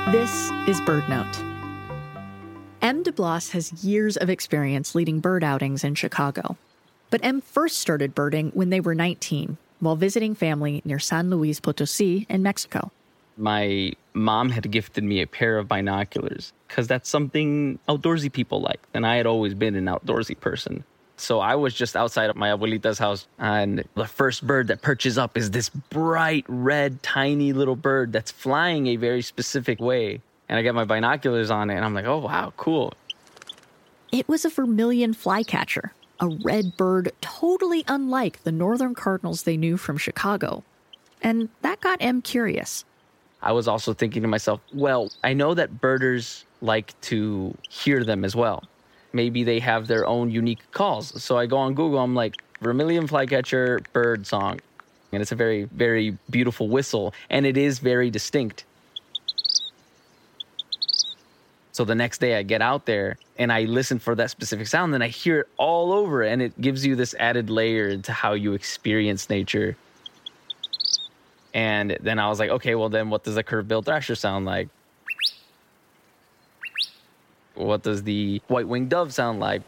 This is BirdNote. M. DeBlas has years of experience leading bird outings in Chicago. But M first started birding when they were 19, while visiting family near San Luis Potosi in Mexico. My mom had gifted me a pair of binoculars because that's something outdoorsy people like. And I had always been an outdoorsy person. So I was just outside of my abuelita's house, and the first bird that perches up is this bright red, tiny little bird that's flying a very specific way. And I get my binoculars on it, and I'm like, oh, wow, cool. It was a vermilion flycatcher, a red bird totally unlike the northern cardinals they knew from Chicago. And that got M curious. I was also thinking to myself, well, I know that birders like to hear them as well. Maybe they have their own unique calls. So I go on Google, I'm like, vermilion flycatcher bird song. And it's a very, very beautiful whistle, and it is very distinct. So the next day I get out there and I listen for that specific sound, and I hear it all over, and it gives you this added layer into how you experience nature. And then I was like, okay, well then what does a curved-billed thrasher sound like? What does the white-winged dove sound like?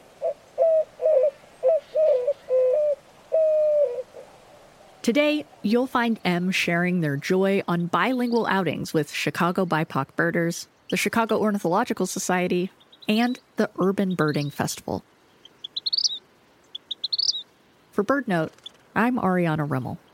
Today, you'll find M sharing their joy on bilingual outings with Chicago BIPOC birders, the Chicago Ornithological Society, and the Urban Birding Festival. For BirdNote, I'm Ariana Rimmel.